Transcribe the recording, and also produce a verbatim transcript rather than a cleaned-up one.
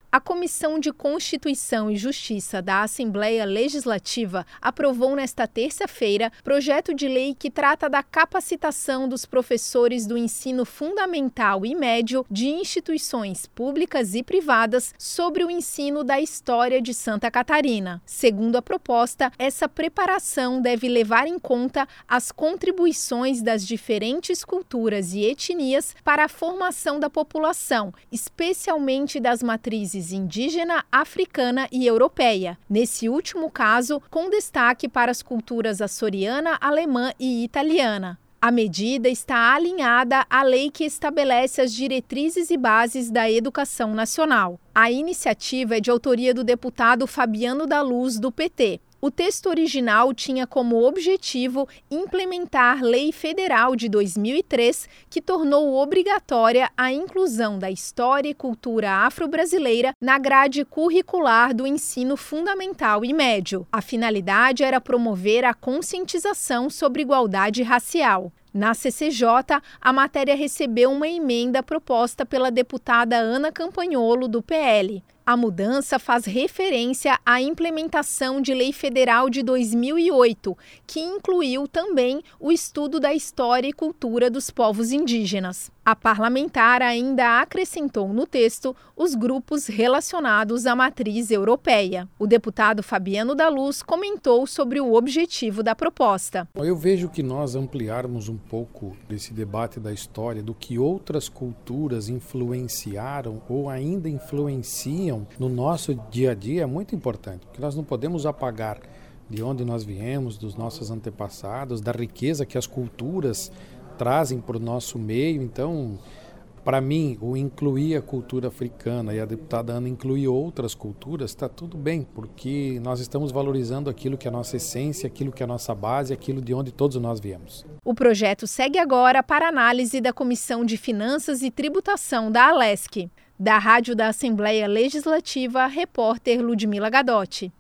A Comissão de Constituição e Justiça da Assembleia Legislativa aprovou nesta terça-feira projeto de lei que trata da capacitação dos professores do ensino fundamental e médio de instituições públicas e privadas sobre o ensino da história de Santa Catarina. Segundo a proposta, essa preparação deve levar em conta as contribuições das diferentes culturas e etnias para a formação da população, especialmente das matrizes indígena, africana e europeia. Nesse último caso, com destaque para as culturas açoriana, alemã e italiana. A medida está alinhada à lei que estabelece as diretrizes e bases da educação nacional. A iniciativa é de autoria do deputado Fabiano da Luz, do P T. O texto original tinha como objetivo implementar Lei Federal de dois mil e três, que tornou obrigatória a inclusão da história e cultura afro-brasileira na grade curricular do ensino fundamental e médio. A finalidade era promover a conscientização sobre igualdade racial. Na C C J, a matéria recebeu uma emenda proposta pela deputada Ana Campanholo, do P L. A mudança faz referência à implementação de Lei Federal de dois mil e oito, que incluiu também o estudo da história e cultura dos povos indígenas. A parlamentar ainda acrescentou no texto os grupos relacionados à matriz europeia. O deputado Fabiano da Luz comentou sobre o objetivo da proposta. Eu vejo que nós ampliarmos um pouco desse debate da história, do que outras culturas influenciaram ou ainda influenciam no nosso dia a dia, é muito importante, porque nós não podemos apagar de onde nós viemos, dos nossos antepassados, da riqueza que as culturas trazem para o nosso meio. Então, para mim, o incluir a cultura africana e a deputada Ana incluir outras culturas, está tudo bem, porque nós estamos valorizando aquilo que é a nossa essência, aquilo que é a nossa base, aquilo de onde todos nós viemos. O projeto segue agora para análise da Comissão de Finanças e Tributação da Alesc. Da Rádio da Assembleia Legislativa, repórter Ludmila Gadotti.